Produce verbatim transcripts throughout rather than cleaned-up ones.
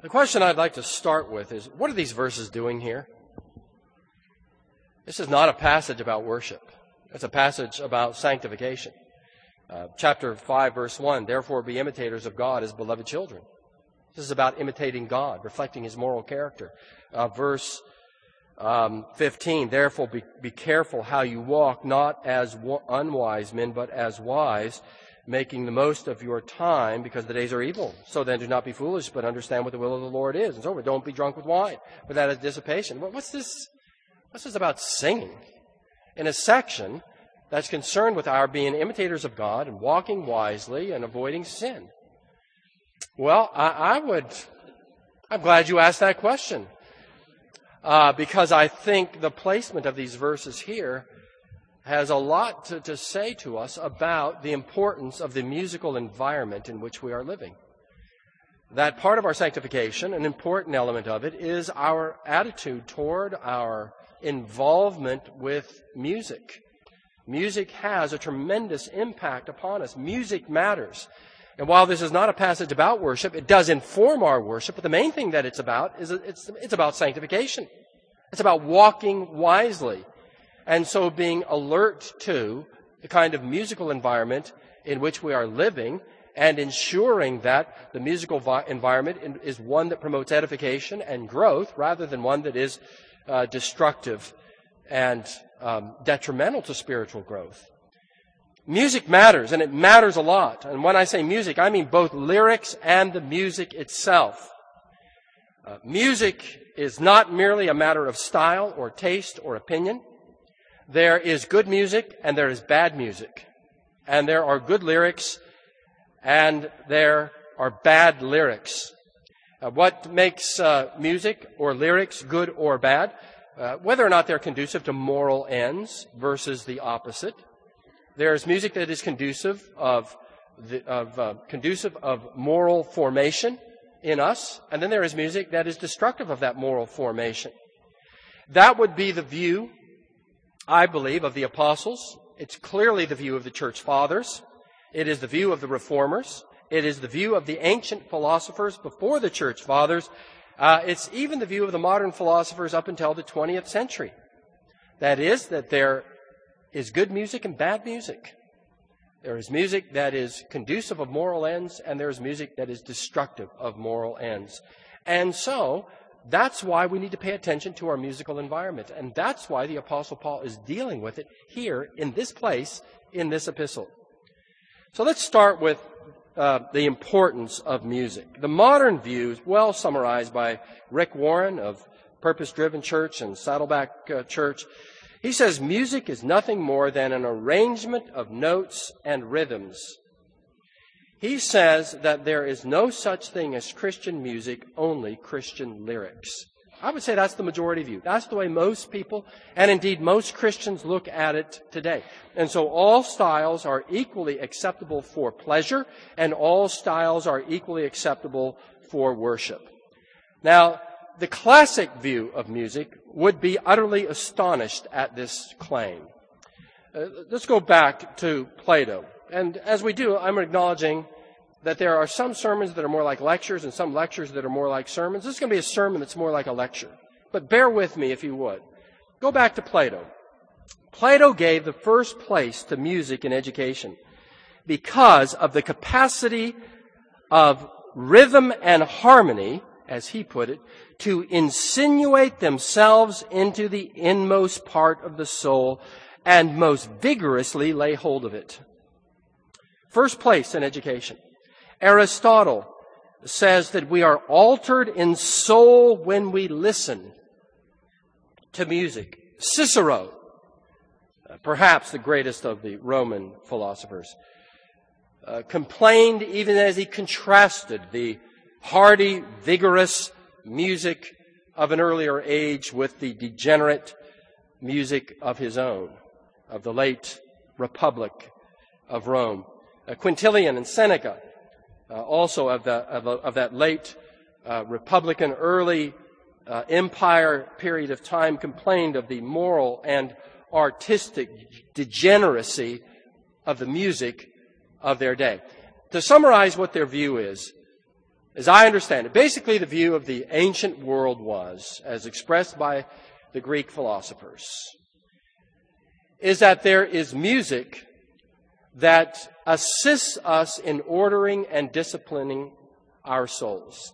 The question I'd like to start with is, what are these verses doing here? This is not a passage about worship. It's a passage about sanctification. Uh, chapter five, verse one, therefore be imitators of God as beloved children. This is about imitating God, reflecting His moral character. Uh, verse um, fifteen, therefore be, be careful how you walk, not as wa- unwise men, but as wise, making the most of your time, because the days are evil. So then do not be foolish, but understand what the will of the Lord is. And so don't be drunk with wine, for that is dissipation. What's this? What's this about singing? In a section that's concerned with our being imitators of God and walking wisely and avoiding sin. Well, I, I would, I'm glad you asked that question. Uh, because I think the placement of these verses here has a lot to, to say to us about the importance of the musical environment in which we are living. That part of our sanctification, an important element of it, is our attitude toward our involvement with music. Music has a tremendous impact upon us. Music matters. And while this is not a passage about worship, it does inform our worship. But the main thing that it's about is it's, it's about sanctification. It's about walking wisely. And so being alert to the kind of musical environment in which we are living and ensuring that the musical vi- environment is one that promotes edification and growth rather than one that is uh, destructive and um, detrimental to spiritual growth. Music matters, and it matters a lot. And when I say music, I mean both lyrics and the music itself. Uh, music is not merely a matter of style or taste or opinion. There is good music and there is bad music. And there are good lyrics and there are bad lyrics. Uh, what makes uh, music or lyrics good or bad? Uh, whether or not they're conducive to moral ends versus the opposite. There's music that is conducive of the, of uh, conducive of moral formation in us, and then there is music that is destructive of that moral formation. That would be the view, I believe, of the apostles. It's clearly the view of the church fathers. It is the view of the reformers. It is the view of the ancient philosophers before the church fathers. Uh, it's even the view of the modern philosophers up until the twentieth century. That is, that there is good music and bad music. There is music that is conducive of moral ends, and there is music that is destructive of moral ends. And so, that's why we need to pay attention to our musical environment. And that's why the Apostle Paul is dealing with it here in this place, in this epistle. So let's start with uh, the importance of music. The modern view is well summarized by Rick Warren of Purpose Driven Church and Saddleback uh, Church. He says music is nothing more than an arrangement of notes and rhythms. He says that there is no such thing as Christian music, only Christian lyrics. I would say that's the majority view. That's the way most people, and indeed most Christians, look at it today. And so all styles are equally acceptable for pleasure, and all styles are equally acceptable for worship. Now, the classic view of music would be utterly astonished at this claim. Uh, let's go back to Plato. And as we do, I'm acknowledging that there are some sermons that are more like lectures and some lectures that are more like sermons. This is going to be a sermon that's more like a lecture. But bear with me if you would. Go back to Plato. Plato gave the first place to music in education because of the capacity of rhythm and harmony, as he put it, to insinuate themselves into the inmost part of the soul and most vigorously lay hold of it. First place in education. Aristotle says that we are altered in soul when we listen to music. Cicero, perhaps the greatest of the Roman philosophers, uh, complained even as he contrasted the hardy, vigorous music of an earlier age with the degenerate music of his own, of the late Republic of Rome. Uh, Quintilian and Seneca, uh, also of, the, of, of that late uh, Republican, early uh, empire period of time, complained of the moral and artistic degeneracy of the music of their day. To summarize what their view is, as I understand it, basically the view of the ancient world was, as expressed by the Greek philosophers, is that there is music that assists us in ordering and disciplining our souls.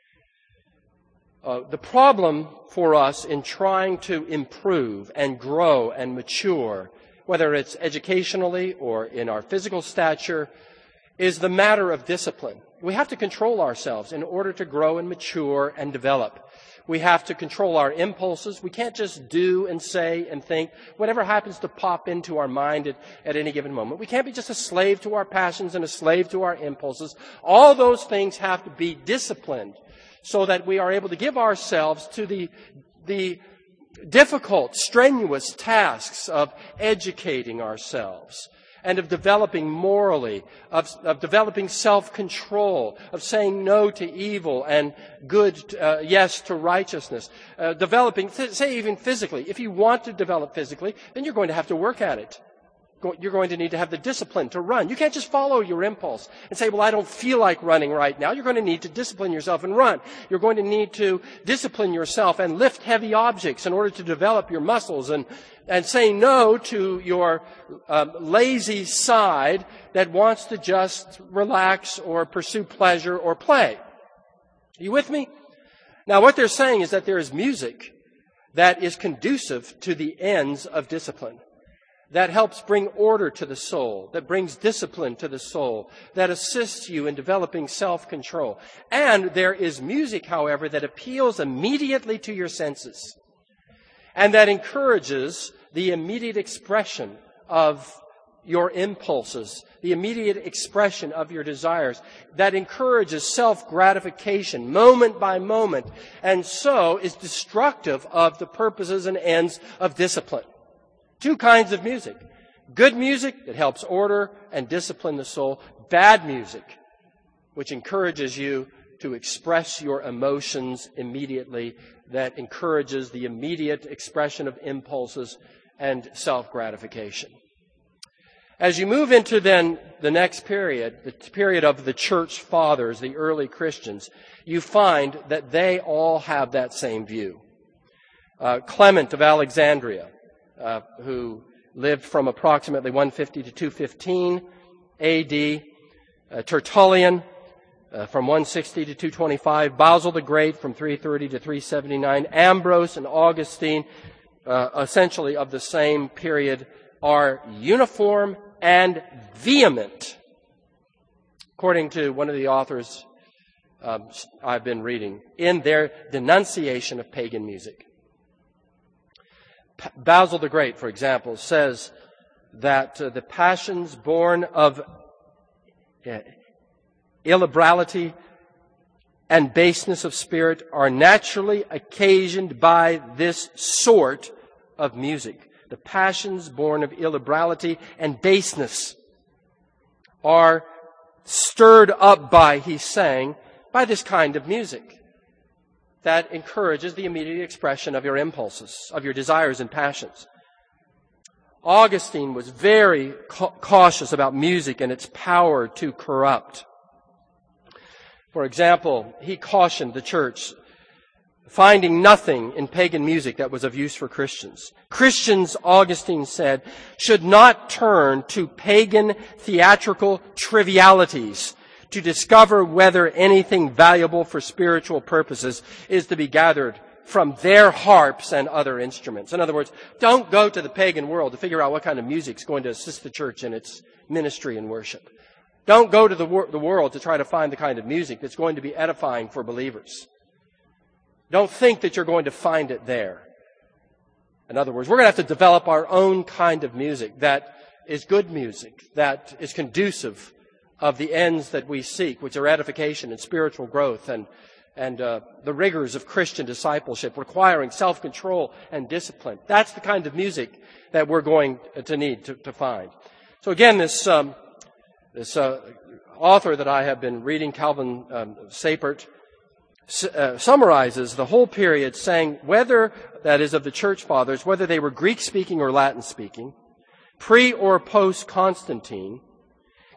Uh, the problem for us in trying to improve and grow and mature, whether it's educationally or in our physical stature, is the matter of discipline. We have to control ourselves in order to grow and mature and develop. We have to control our impulses. We can't just do and say and think whatever happens to pop into our mind at, at any given moment. We can't be just a slave to our passions and a slave to our impulses. All those things have to be disciplined so that we are able to give ourselves to the, the difficult, strenuous tasks of educating ourselves and of developing morally, of, of developing self-control, of saying no to evil and good, uh, yes to righteousness, uh, developing, th- say even physically. If you want to develop physically, then you're going to have to work at it. You're going to need to have the discipline to run. You can't just follow your impulse and say, well, I don't feel like running right now. You're going to need to discipline yourself and run. You're going to need to discipline yourself and lift heavy objects in order to develop your muscles and, and say no to your um, lazy side that wants to just relax or pursue pleasure or play. Are you with me? Now, what they're saying is that there is music that is conducive to the ends of discipline, that helps bring order to the soul, that brings discipline to the soul, that assists you in developing self-control. And there is music, however, that appeals immediately to your senses and that encourages the immediate expression of your impulses, the immediate expression of your desires, that encourages self-gratification moment by moment, and so is destructive of the purposes and ends of discipline. Two kinds of music. Good music that helps order and discipline the soul. Bad music, which encourages you to express your emotions immediately, that encourages the immediate expression of impulses and self-gratification. As you move into then the next period, the period of the church fathers, the early Christians, you find that they all have that same view. Uh, Clement of Alexandria, Uh, who lived from approximately one fifty to two fifteen A D, uh, Tertullian uh, from one sixty to two twenty-five, Basil the Great from three thirty to three seventy-nine, Ambrose and Augustine, uh, essentially of the same period, are uniform and vehement, according to one of the authors um, I've been reading, in their denunciation of pagan music. Basil the Great, for example, says that uh, the passions born of uh, illiberality and baseness of spirit are naturally occasioned by this sort of music. The passions born of illiberality and baseness are stirred up by, he's saying, by this kind of music that encourages the immediate expression of your impulses, of your desires and passions. Augustine was very ca- cautious about music and its power to corrupt. For example, he cautioned the church, finding nothing in pagan music that was of use for Christians. Christians, Augustine said, should not turn to pagan theatrical trivialities to discover whether anything valuable for spiritual purposes is to be gathered from their harps and other instruments. In other words, don't go to the pagan world to figure out what kind of music is going to assist the church in its ministry and worship. Don't go to the, wor- the world to try to find the kind of music that's going to be edifying for believers. Don't think that you're going to find it there. In other words, we're going to have to develop our own kind of music that is good music, that is conducive of the ends that we seek, which are edification and spiritual growth and, and uh, the rigors of Christian discipleship, requiring self-control and discipline. That's the kind of music that we're going to need to, to find. So again, this um, this uh, author that I have been reading, Calvin um, Sapert, uh, summarizes the whole period, saying whether, that is of the church fathers, whether they were Greek-speaking or Latin-speaking, pre or post-Constantine,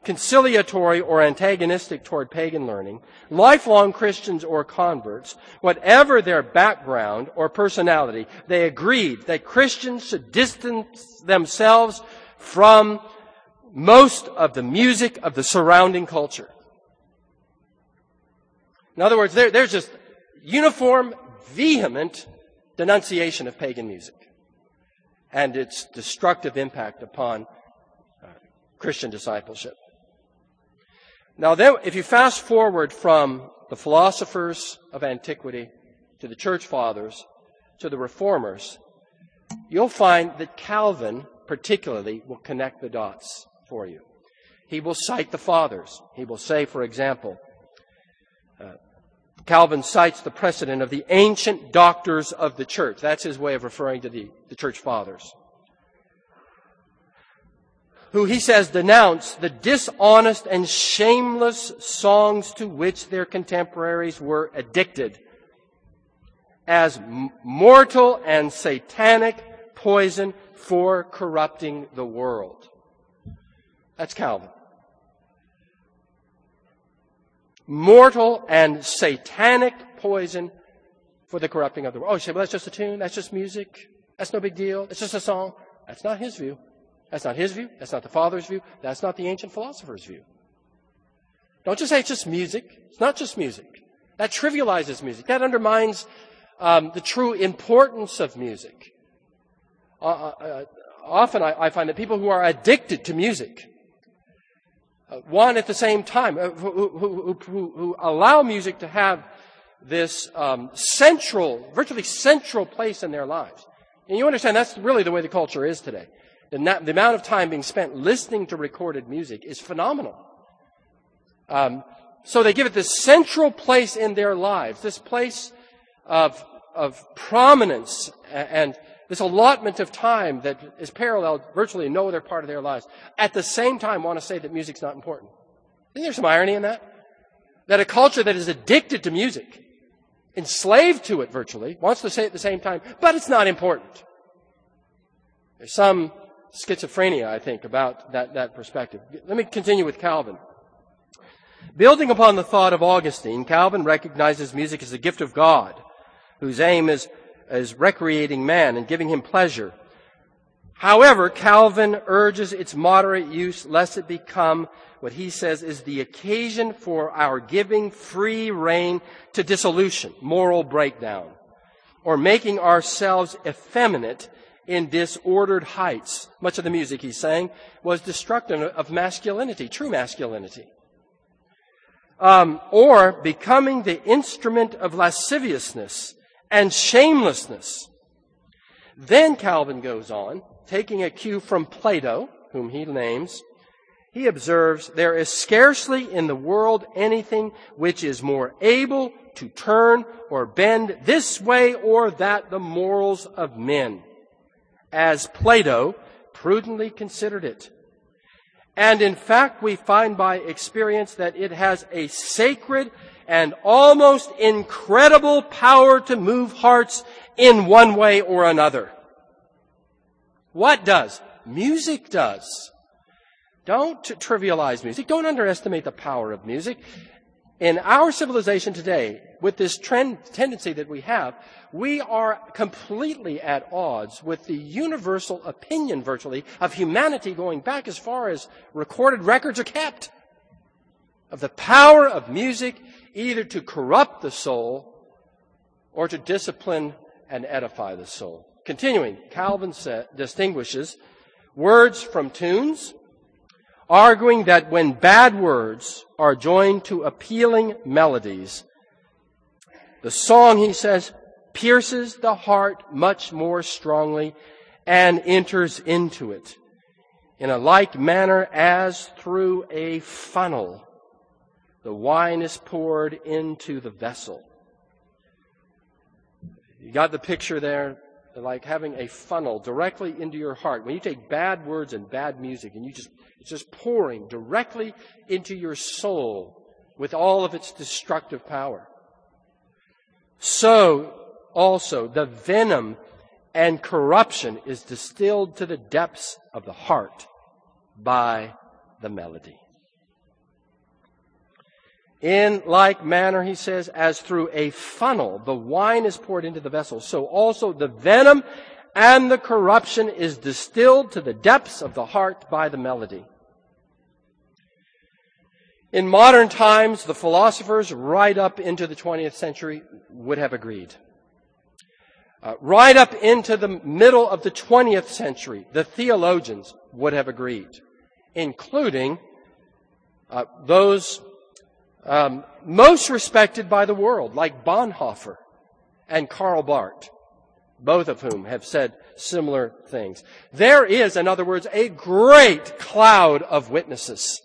conciliatory or antagonistic toward pagan learning, lifelong Christians or converts, whatever their background or personality, they agreed that Christians should distance themselves from most of the music of the surrounding culture. In other words, there, there's just uniform, vehement denunciation of pagan music and its destructive impact upon uh, Christian discipleship. Now then, if you fast forward from the philosophers of antiquity to the church fathers to the reformers, you'll find that Calvin particularly will connect the dots for you. He will cite the fathers. He will say, for example, uh, Calvin cites the precedent of the ancient doctors of the church. That's his way of referring to the, the church fathers, who he says denounce the dishonest and shameless songs to which their contemporaries were addicted as m- mortal and satanic poison for corrupting the world. That's Calvin. Mortal and satanic poison for the corrupting of the world. Oh, you say, well, that's just a tune. That's just music. That's no big deal. It's just a song. That's not his view. That's not his view. That's not the Father's view. That's not the ancient philosopher's view. Don't just say it's just music. It's not just music. That trivializes music. That undermines um, the true importance of music. Uh, uh, often I, I find that people who are addicted to music, uh, one at the same time, uh, who, who, who, who allow music to have this um, central, virtually central place in their lives. And you understand that's really the way the culture is today. The, na- the amount of time being spent listening to recorded music is phenomenal. Um, so they give it this central place in their lives, this place of, of prominence and this allotment of time that is paralleled virtually in no other part of their lives. At the same time, want to say that music's not important. Isn't there some irony in that? That a culture that is addicted to music, enslaved to it virtually, wants to say at the same time, but it's not important. There's some schizophrenia, I think, about that, that perspective. Let me continue with Calvin. Building upon the thought of Augustine, Calvin recognizes music as a gift of God, whose aim is, is recreating man and giving him pleasure. However, Calvin urges its moderate use lest it become what he says is the occasion for our giving free rein to dissolution, moral breakdown, or making ourselves effeminate in disordered heights. Much of the music, he's saying, was destructive of masculinity, true masculinity. Um, or becoming the instrument of lasciviousness and shamelessness. Then Calvin goes on, taking a cue from Plato, whom he names, he observes, there is scarcely in the world anything which is more able to turn or bend this way or that the morals of men, as Plato prudently considered it. And in fact, we find by experience that it has a sacred and almost incredible power to move hearts in one way or another. What does? Music does. Don't trivialize music. Don't underestimate the power of music. In our civilization today, with this trend, tendency that we have, we are completely at odds with the universal opinion, virtually, of humanity going back as far as recorded records are kept, of the power of music either to corrupt the soul or to discipline and edify the soul. Continuing, Calvin sa- distinguishes words from tunes, arguing that when bad words are joined to appealing melodies, the song, he says, pierces the heart much more strongly and enters into it in a like manner as through a funnel the wine is poured into the vessel. You got the picture there? Like having a funnel directly into your heart. When you take bad words and bad music and you just, it's just pouring directly into your soul with all of its destructive power. So also the venom and corruption is distilled to the depths of the heart by the melody. In like manner, he says, as through a funnel the wine is poured into the vessel, so also the venom and the corruption is distilled to the depths of the heart by the melody. In modern times, the philosophers right up into the twentieth century would have agreed. Uh, right up into the middle of the twentieth century, the theologians would have agreed, including uh, those um, most respected by the world, like Bonhoeffer and Karl Barth, both of whom have said similar things. There is, in other words, a great cloud of witnesses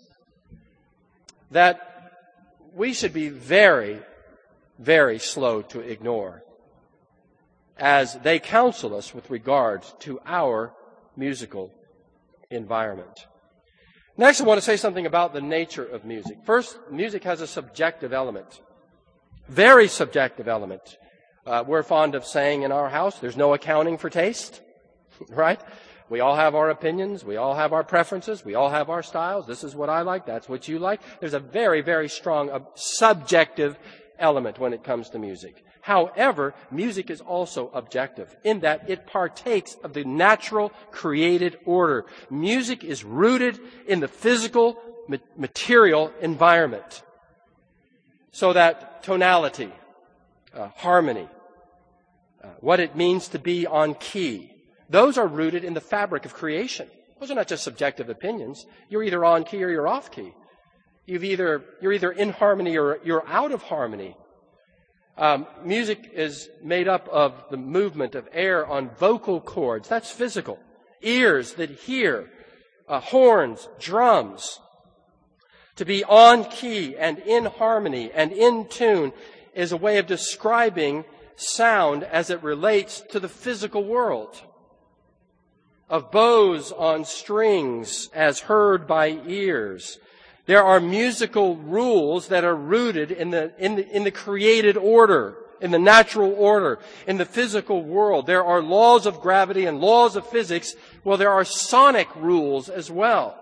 that we should be very, very slow to ignore as they counsel us with regard to our musical environment. Next, I want to say something about the nature of music. First, music has a subjective element, very subjective element. Uh, we're fond of saying in our house, there's no accounting for taste, right? We all have our opinions. We all have our preferences. We all have our styles. This is what I like. That's what you like. There's a very, very strong uh, subjective element when it comes to music. However, music is also objective in that it partakes of the natural created order. Music is rooted in the physical, ma- material environment. So that tonality, uh, harmony, uh, what it means to be on key, those are rooted in the fabric of creation. Those are not just subjective opinions. You're either on key or you're off key. You've either, you're either in harmony or you're out of harmony. Um, music is made up of the movement of air on vocal cords. That's physical. Ears that hear, uh, horns, drums. To be on key and in harmony and in tune is a way of describing sound as it relates to the physical world. Of bows on strings as heard by ears. There are musical rules that are rooted in the, in the, in the created order, in the natural order, in the physical world. There are laws of gravity and laws of physics. Well, there are sonic rules as well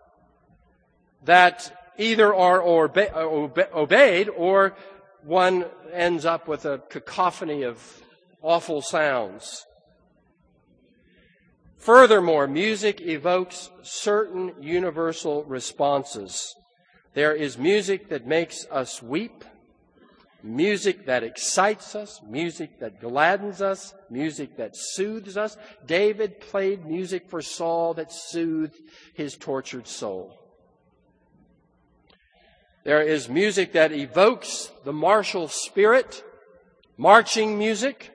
that either are obe- obe- obeyed or one ends up with a cacophony of awful sounds. Furthermore, music evokes certain universal responses. There is music that makes us weep, music that excites us, music that gladdens us, music that soothes us. David played music for Saul that soothed his tortured soul. There is music that evokes the martial spirit, marching music.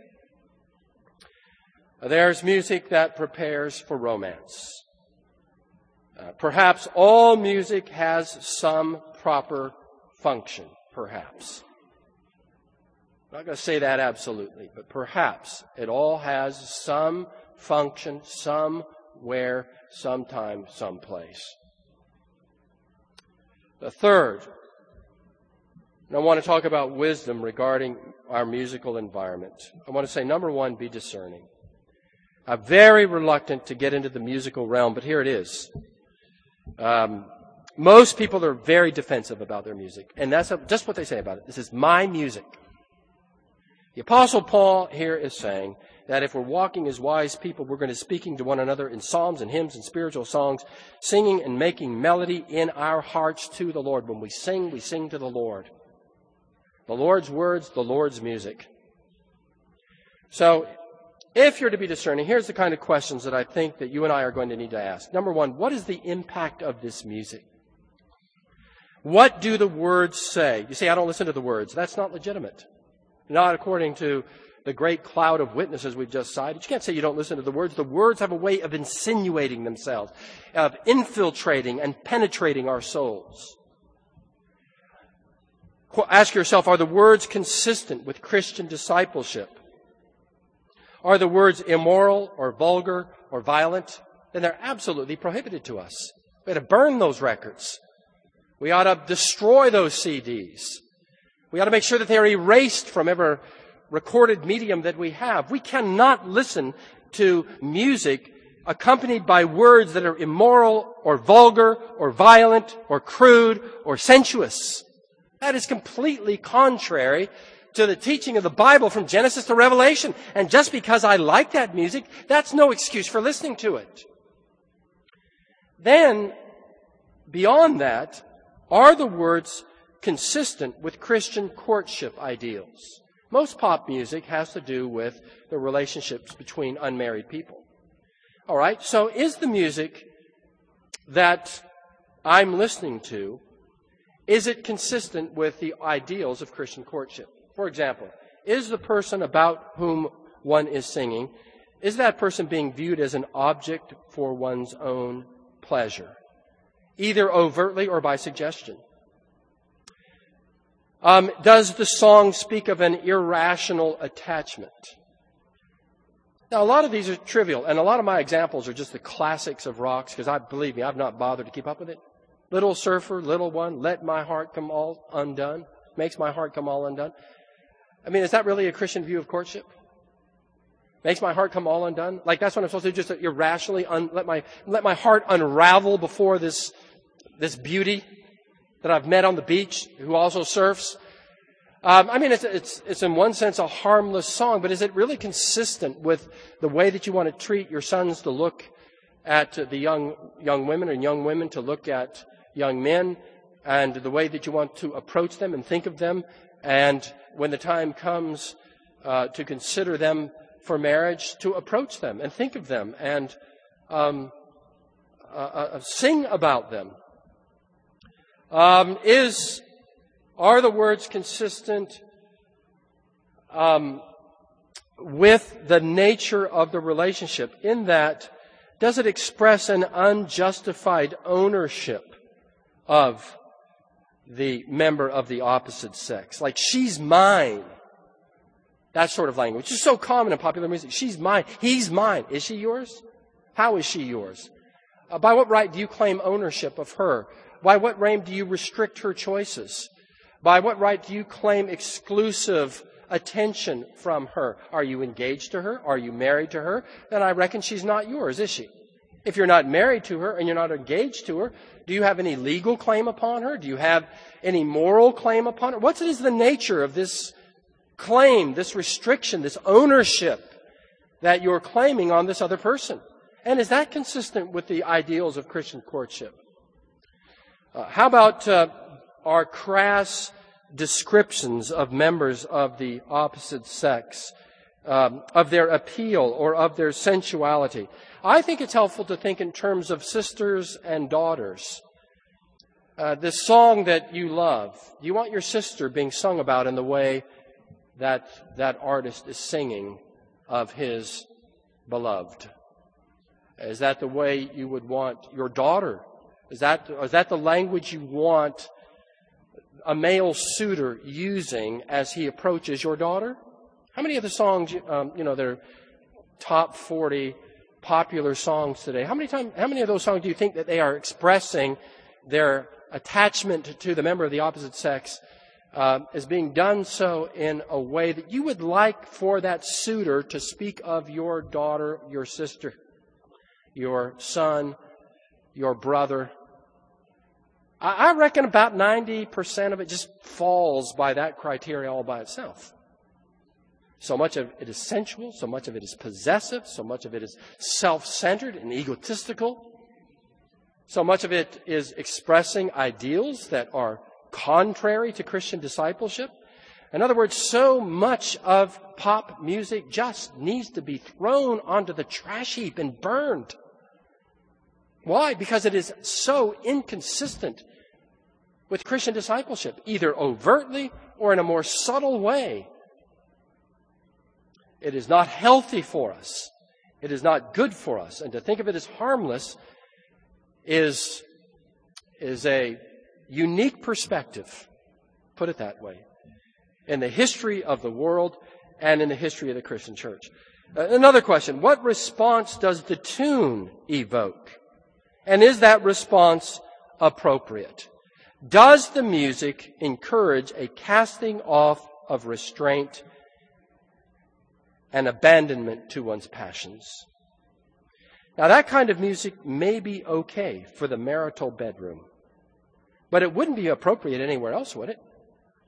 There's music that prepares for romance. Uh, perhaps all music has some proper function, perhaps. I'm not going to say that absolutely, but perhaps it all has some function somewhere, sometime, someplace. The third, and I want to talk about wisdom regarding our musical environment. I want to say, number one, be discerning. I'm very reluctant to get into the musical realm, but here it is. Um, most people are very defensive about their music, and that's just what they say about it. This is my music. The Apostle Paul here is saying that if we're walking as wise people, we're going to be speaking to one another in psalms and hymns and spiritual songs, singing and making melody in our hearts to the Lord. When we sing, we sing to the Lord. The Lord's words, the Lord's music. So, if you're to be discerning, here's the kind of questions that I think that you and I are going to need to ask. Number one, what is the impact of this music? What do the words say? You say, I don't listen to the words. That's not legitimate. Not according to the great cloud of witnesses we've just cited. You can't say you don't listen to the words. The words have a way of insinuating themselves, of infiltrating and penetrating our souls. Ask yourself, are the words consistent with Christian discipleship? Are the words immoral or vulgar or violent? Then they're absolutely prohibited to us. We ought to burn those records. We ought to destroy those C Ds. We ought to make sure that they are erased from every recorded medium that we have. We cannot listen to music accompanied by words that are immoral or vulgar or violent or crude or sensuous. That is completely contrary to the teaching of the Bible from Genesis to Revelation. And just because I like that music, that's no excuse for listening to it. Then, beyond that, are the words consistent with Christian courtship ideals? Most pop music has to do with the relationships between unmarried people. All right, so is the music that I'm listening to, is it consistent with the ideals of Christian courtship? For example, is the person about whom one is singing, is that person being viewed as an object for one's own pleasure, either overtly or by suggestion? Um, does the song speak of an irrational attachment? Now, a lot of these are trivial, and a lot of my examples are just the classics of rocks, because I believe me, I've not bothered to keep up with it. Little Surfer, Little One, Let My Heart Come All Undone, Makes My Heart Come All Undone. I mean, is that really a Christian view of courtship? Makes my heart come all undone? Like that's what I'm supposed to do, just irrationally un, let my let my heart unravel before this this beauty that I've met on the beach, who also surfs. Um, I mean, it's, it's, it's in one sense a harmless song, but is it really consistent with the way that you want to treat your sons to look at the young, young women, and young women to look at young men, and the way that you want to approach them and think of them, and when the time comes uh, to consider them for marriage, to approach them and think of them and um, uh, uh, sing about them? Um, is are the words consistent um, with the nature of the relationship? In that, does it express an unjustified ownership of the member of the opposite sex? Like, she's mine. That sort of language, which is so common in popular music. She's mine. He's mine. Is she yours? How is she yours? Uh, by what right do you claim ownership of her? By what right do you restrict her choices? By what right do you claim exclusive attention from her? Are you engaged to her? Are you married to her? Then I reckon she's not yours, is she? If you're not married to her and you're not engaged to her, do you have any legal claim upon her? Do you have any moral claim upon her? What is the nature of this claim, this restriction, this ownership that you're claiming on this other person? And is that consistent with the ideals of Christian courtship? Uh, how about uh, our crass descriptions of members of the opposite sex, um, of their appeal or of their sensuality? I think it's helpful to think in terms of sisters and daughters. Uh, the song that you love, do you want your sister being sung about in the way that that artist is singing of his beloved? Is that the way you would want your daughter? Is that, is that the language you want a male suitor using as he approaches your daughter? How many of the songs, um, you know, that are top forty popular songs today, how many time, how many of those songs do you think that they are expressing their attachment to the member of the opposite sex uh, as being done so in a way that you would like for that suitor to speak of your daughter, your sister, your son, your brother? I reckon about ninety percent of it just falls by that criteria all by itself. So much of it is sensual, so much of it is possessive, so much of it is self-centered and egotistical. So much of it is expressing ideals that are contrary to Christian discipleship. In other words, so much of pop music just needs to be thrown onto the trash heap and burned. Why? Because it is so inconsistent with Christian discipleship, either overtly or in a more subtle way. It is not healthy for us. It is not good for us. And to think of it as harmless is, is a unique perspective, put it that way, in the history of the world and in the history of the Christian church. Uh, another question, what response does the tune evoke? And is that response appropriate? Does the music encourage a casting off of restraint and abandonment to one's passions? Now, that kind of music may be okay for the marital bedroom, but it wouldn't be appropriate anywhere else, would it?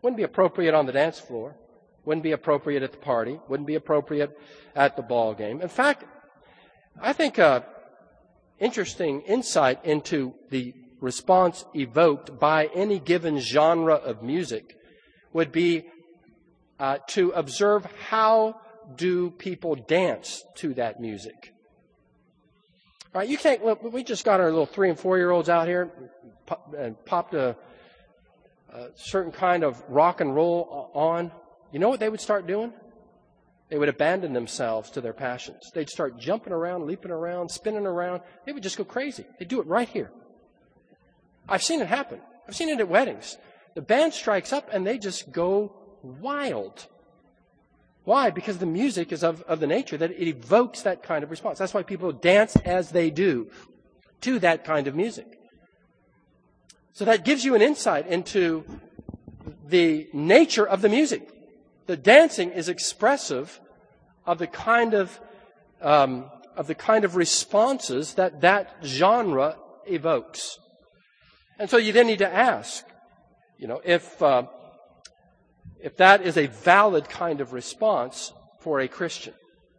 Wouldn't be appropriate on the dance floor. Wouldn't be appropriate at the party. Wouldn't be appropriate at the ball game. In fact, I think an interesting insight into the response evoked by any given genre of music would be uh, to observe how do people dance to that music. All right, you can't. Look, we just got our little three and four year olds out here and popped a, a certain kind of rock and roll on. You know what they would start doing? They would abandon themselves to their passions. They'd start jumping around, leaping around, spinning around. They would just go crazy. They'd do it right here. I've seen it happen. I've seen it at weddings. The band strikes up and they just go wild. Why? Because the music is of, of the nature that it evokes that kind of response. That's why people dance as they do to that kind of music. So that gives you an insight into the nature of the music. The dancing is expressive of the kind of um, of the kind of responses that that genre evokes. And so you then need to ask, you know, if uh, if that is a valid kind of response for a Christian.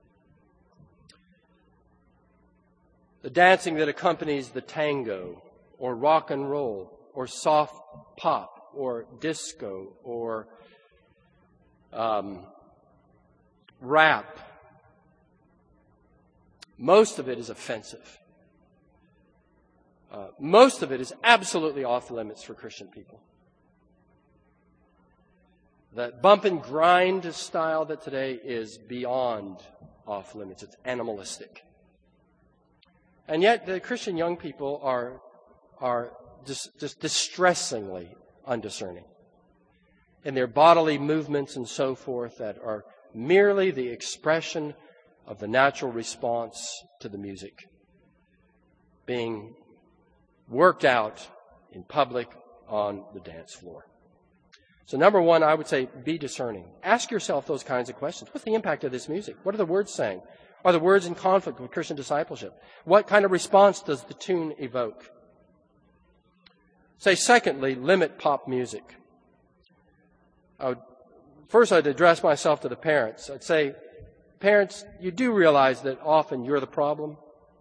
The dancing that accompanies the tango, or rock and roll, or soft pop, or disco, or um, rap, most of it is offensive. Uh, most of it is absolutely off limits for Christian people. That bump and grind style that today is beyond off limits. It's animalistic. And yet the Christian young people are are just, just distressingly undiscerning in their bodily movements and so forth that are merely the expression of the natural response to the music being worked out in public on the dance floor. So number one, I would say be discerning. Ask yourself those kinds of questions. What's the impact of this music? What are the words saying? Are the words in conflict with Christian discipleship? What kind of response does the tune evoke? Say, secondly, limit pop music. I would, first, I'd address myself to the parents. I'd say, parents, you do realize that often you're the problem?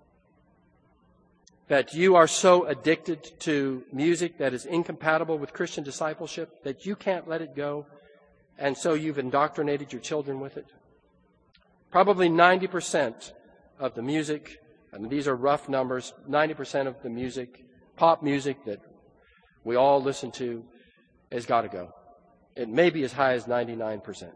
That you are so addicted to music that is incompatible with Christian discipleship that you can't let it go, and so you've indoctrinated your children with it? Probably ninety percent of the music, and these are rough numbers, ninety percent of the music, pop music that we all listen to has got to go. It may be as high as ninety-nine percent.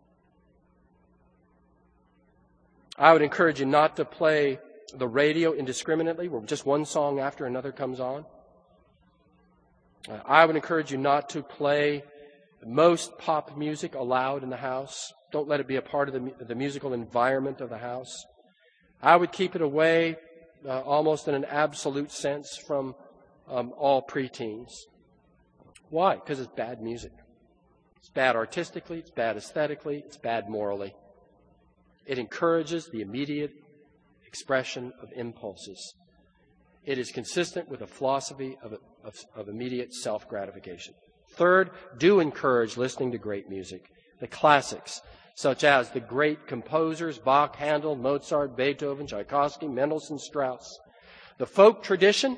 I would encourage you not to play the radio indiscriminately, where just one song after another comes on. Uh, I would encourage you not to play most pop music aloud in the house. Don't let it be a part of the, the musical environment of the house. I would keep it away, uh, almost in an absolute sense, from um, all preteens. Why? Because it's bad music. It's bad artistically, it's bad aesthetically, it's bad morally. It encourages the immediate expression of impulses. It is consistent with a philosophy of, of, of immediate self-gratification. Third, do encourage listening to great music, the classics, such as the great composers, Bach, Handel, Mozart, Beethoven, Tchaikovsky, Mendelssohn, Strauss. The folk tradition,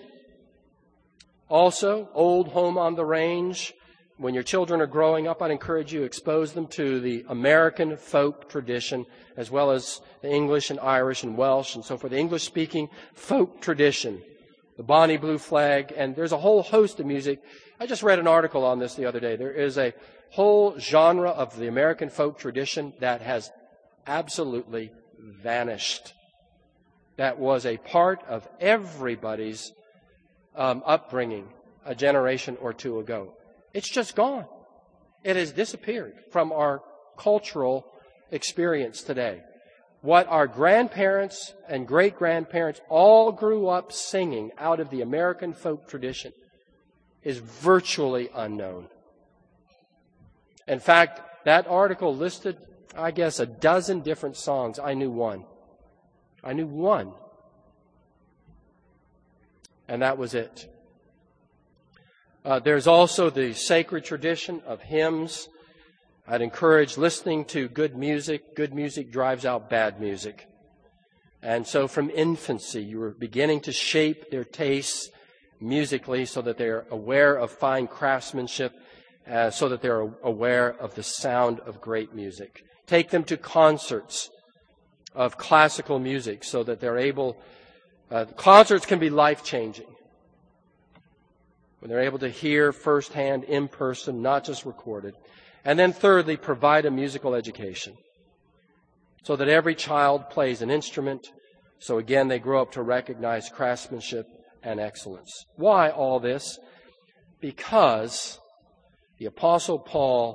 also, Old Home on the Range. When your children are growing up, I'd encourage you to expose them to the American folk tradition, as well as the English and Irish and Welsh and so forth, the English-speaking folk tradition, the Bonnie Blue Flag, and there's a whole host of music. I just read an article on this the other day. There is a whole genre of the American folk tradition that has absolutely vanished. That was a part of everybody's um, upbringing a generation or two ago. It's just gone. It has disappeared from our cultural experience today. What our grandparents and great-grandparents all grew up singing out of the American folk tradition is virtually unknown. In fact, that article listed, I guess, a dozen different songs. I knew one. I knew one. And that was it. Uh, there's also the sacred tradition of hymns. I'd encourage listening to good music. Good music drives out bad music. And so from infancy, you were beginning to shape their tastes musically so that they're aware of fine craftsmanship, uh, so that they're aware of the sound of great music. Take them to concerts of classical music so that they're able, uh, concerts can be life-changing. When they're able to hear firsthand, in person, not just recorded. And then thirdly, provide a musical education so that every child plays an instrument. So again, they grow up to recognize craftsmanship and excellence. Why all this? Because the Apostle Paul,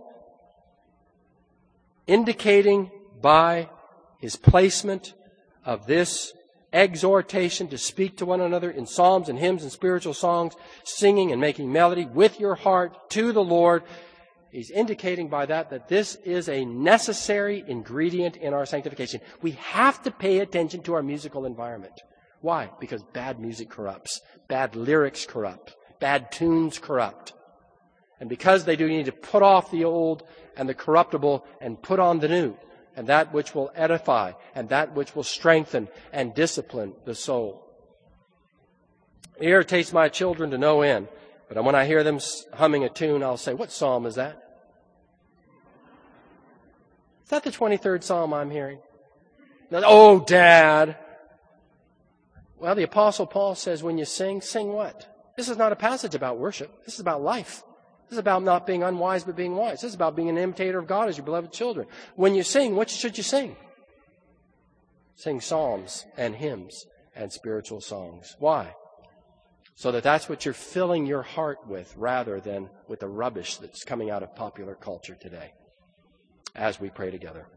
indicating by his placement of this exhortation to speak to one another in psalms and hymns and spiritual songs, singing and making melody with your heart to the Lord, he's indicating by that that this is a necessary ingredient in our sanctification. We have to pay attention to our musical environment. Why? Because bad music corrupts. Bad lyrics corrupt. Bad tunes corrupt. And because they do, you need to put off the old and the corruptible and put on the new, and that which will edify, and that which will strengthen and discipline the soul. It irritates my children to no end, but when I hear them humming a tune, I'll say, what psalm is that? Is that the twenty-third psalm I'm hearing? Oh, Dad. Well, the Apostle Paul says when you sing, sing what? This is not a passage about worship. This is about life. This is about not being unwise, but being wise. This is about being an imitator of God as your beloved children. When you sing, what should you sing? Sing psalms and hymns and spiritual songs. Why? So that that's what you're filling your heart with, rather than with the rubbish that's coming out of popular culture today. As we pray together.